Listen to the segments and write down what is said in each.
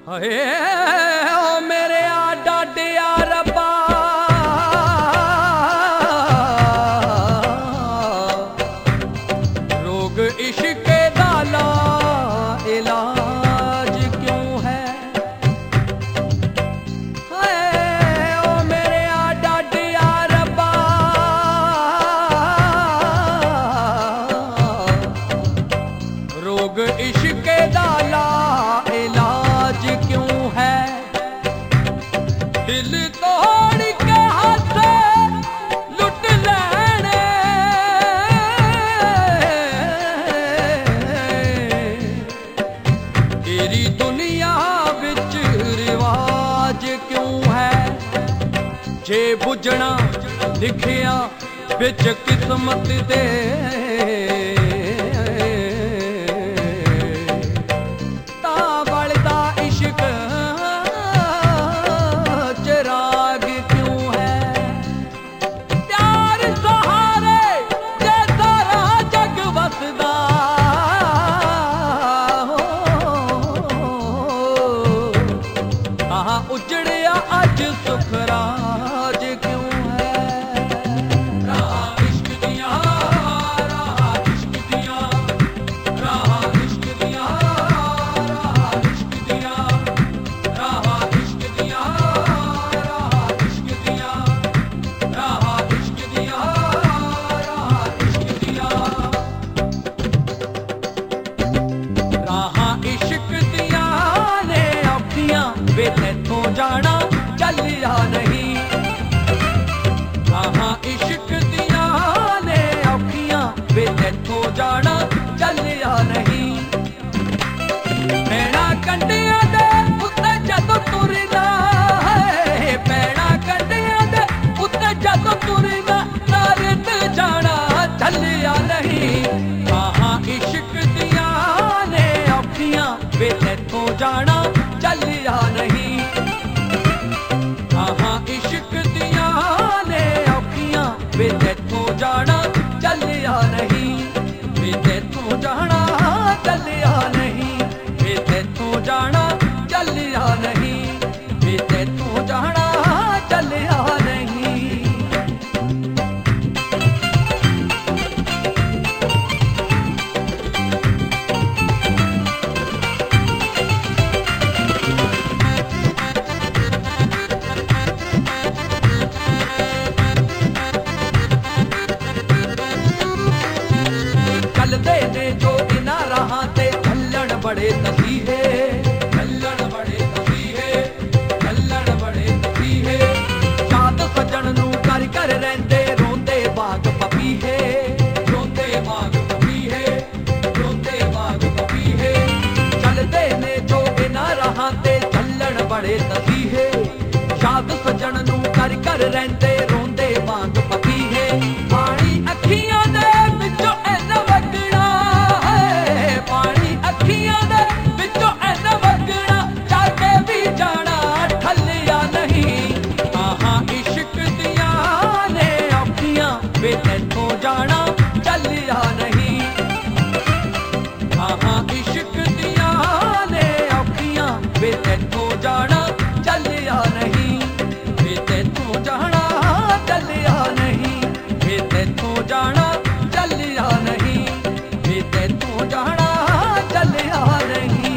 ਹਾਏ ਓ ਮੇਰੇ ਆ ਡਾਡਿਆ ਰੱਬਾ ਰੋਗ ਇਸ਼ਕ ਦਾ ਲਾ ਇਲਾਜ ਕਿਉਂ ਹੈ। ਹਾਏ ਓ ਮੇਰੇ ਆ ਡਾਡਿਆ ਰੱਬਾ ਰੋਗ ਇਸ਼ਕ ਦਾ ਲਾ इलाज क्यों है। दिल तोड़ के हाथ लुट लेने तेरी दुनिया विच रिवाज क्यों है। जे बुझना लिखिया विच किस्मत दे उजड़िया अज सुखराज क्यों है। राह इश्क दिया राह इश्क दिया राह इश्क दिया राह इश्क दिया राह इश्क दिया राह इश्क दिया राह इश्क दिया राह इश्क दिया राह इश्क दिया ने औखियां वे तैथों जाना चलिया नहीं। हाँ इश्क दिया ने औखियां वे तैथों जाना चलिया नहीं। पैना कंडिया दे उत्ते जदों तुरना है पैना कंडिया दे उत्ते जदों तुरना नारित जाना चलिया नहीं। हाँ इश्क दिया ने औखियां वे तैथों जाना चलिया नहीं। हाँ इश्क दिया ने औखियां वे तैथों जाना चलिया नहीं। वे तैथों जाना चलिया नहीं। वे तैथों जाना चलिया नहीं। वे तैथों जाना चलिया नहीं। चलते ने जो इना राहां ते चलन बड़े तसीहे चलन बड़े तसीहे चलन बड़े तसीहे। साध सजन नू कर कर रहिंदे रोंदे बाग पपीहे रोंदे बाग पपीहे रोंदे बाग पपीहे। चलते ने जो इना राहां ते चलन बड़े तसीहे साध सजन नू कर कर रहिंदे रोंदे बाग पपीहे। पानी अखियां दे विचों वे तैथों जाना चलिया नहीं। हाँ इश्क दिया ने औखियां वे तैथों जाना चलिया नहीं। वे तैथों जाना चलिया नहीं। वे तैथों जाना चलिया नहीं। वे तैथों जाना चलिया नहीं।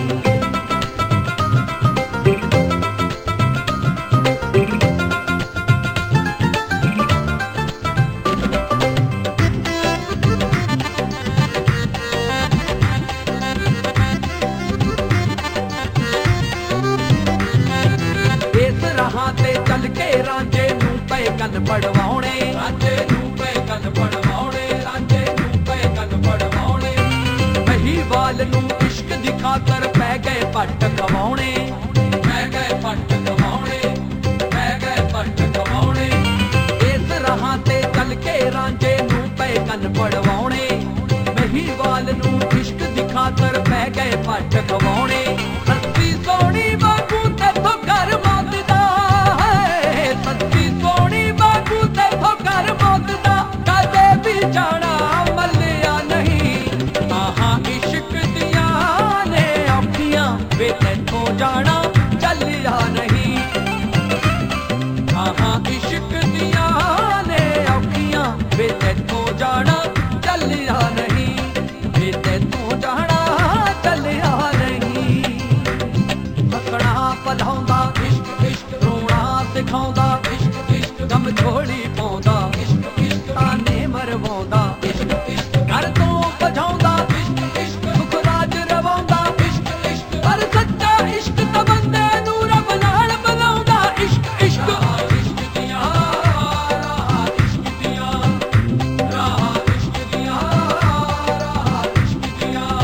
चल के रांझे नू पे कन पड़वाने रांझे नू पे कन पड़वाने रांझे नू पे कन पड़वाने। महीवाल नू इश्क दी खातर पै गए पट कवाउने पै गए पट कवाउने पै गए पट कवाउने। इस राहां ते चल के रांझे नू पे कन पड़वाने महीवाल नू इश्क दी खातर पै गए पट कवाउने। सच्ची सोहनी वागू तैथों घर मंगदा सच्ची सोहनी वागू तैथों घर मंगदा कदे भी जाना मलिया नहीं। हाँ इश्क दिया ने औखियां वे तैथों जाना ਚੱਲਿਆ नहीं। हाँ इश्क दियां ने औखियां वे तैथों जाना ਚੱਲਿਆ नहीं, वे तैथों जाना ਚੱਲਿਆ नहीं। हकड़ा पधाउंदा इश्क इश्क, रोना सिखाउंदा इश्क इश्क, गम छोड़ी पाउंदा इश्क इश्क, ताने मरवाउंदा इश्क इश्क, घर तो भजाउंदा इश्क इश्क, दुख राज रवाउंदा इश्क इश्क, पर सच्चा इश्क तां बंदे नूं रब नाल मिलाउंदा इश्क इश्क। इश्क दियां राहां, इश्क दियां राहां, इश्क दियां राहां, इश्क दियां।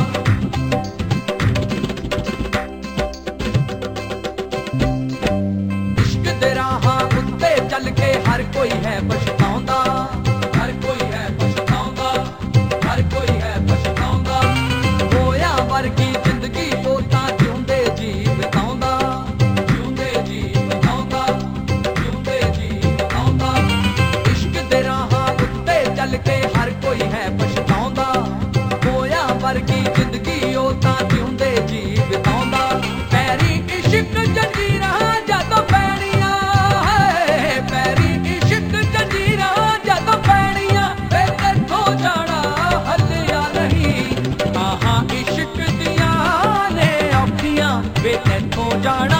इश्क दे राहां उत्ते चल के हर कोई है पछताउंदा, हर कोई है पछताउंदा, हर कोई है पछताउंदा। होया वर्गी जिंदगी ओ तां जिउंदे जी बिताउंदा, जिउंदे जी बिताउंदा, जिउंदे जी बिताउंदा। इश्क दे राहां उत्ते चल के हर कोई है पछताउंदा, होया वर्गी जिंदगी ओ तां जिउंदे जी बिताउंदा। पैरी इश्क जंजीरां ਜਦੋਂ ਪੈਣੀਆਂ ਹੈ, ਪੈਰੀ ਇਸ਼ਕ ਜੰਜੀਰਾਂ ਜਦੋਂ ਪੈਣੀਆਂ, ਵੇ ਤੈਥੋਂ ਜਾਣਾ ਹੱਲਿਆ ਨਹੀਂ। ਆਹਾਂ ਇਸ਼ਕ ਦੀਆਂ ਨੇ ਔਖੀਆਂ ਵੇ ਤੈਥੋਂ ਜਾਣਾ